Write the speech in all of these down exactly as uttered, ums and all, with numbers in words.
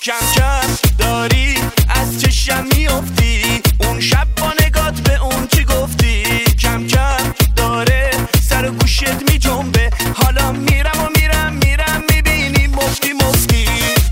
کم کم داری از چشم میافتی، اون شب با نگات به اون چی گفتی؟ کم کم داره سر و گوشت می جنبه، حالا میرم و میرم میرم میبینی مفتی مفتی.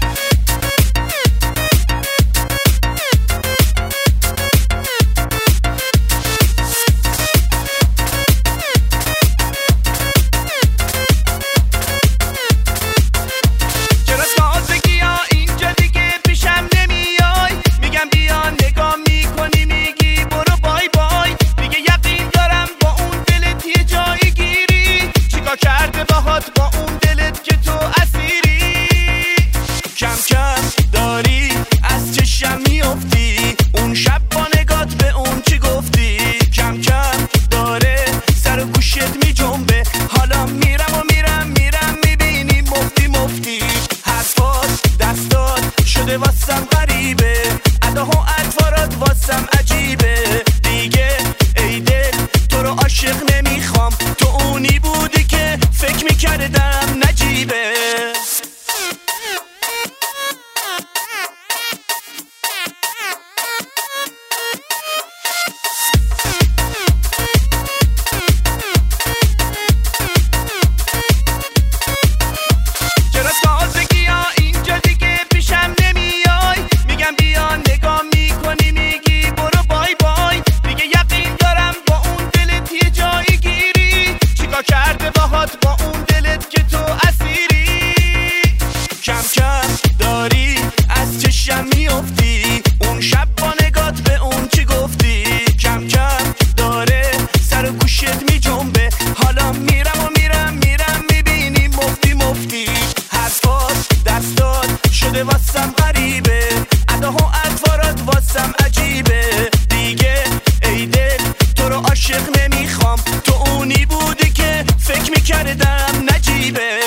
کرده باهات با اون دلت که تو اسیری، کم کم داری از چشم میافتی، اون شب با نگات به اون چی گفتی؟ کم کم داره سر و گوشت می جنبه، حالا میرم و میرم میرم میبینی مفتی مفتی. حرفات دستات شده واسم غریبه، ادا و اطوارات واسم عجیبه، دیگه ای دل تو رو عاشق نمیخوام، تو اونی بودی که فکر میکردم نجیبه. چرا تازگی ها اینجا دیگه پیشم نمیای؟ میگم بیا نگاه میکنی میگی برو بای بای، دیگه یقین دارم با اون دلت یه جایی گیری، چیکار کرده باهات با اون دلت که تو اسیری؟ کم کم داری از چشم میافتی، اون شب با نگات به اون چی گفتی؟ کم کم داره سر و گوشت می جنبه، حالا میرم و میرم میرم میبینی مفتی مفتی. حرفات دستات شده واسم غریبه، ادا و اطوارات واسم عجیبه، دیگه ای دل تو رو عاشق نمیخوام، تو اونی بودی که فکر میکردم نجیبه.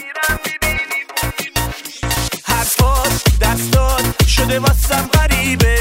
شده واسم غریبه،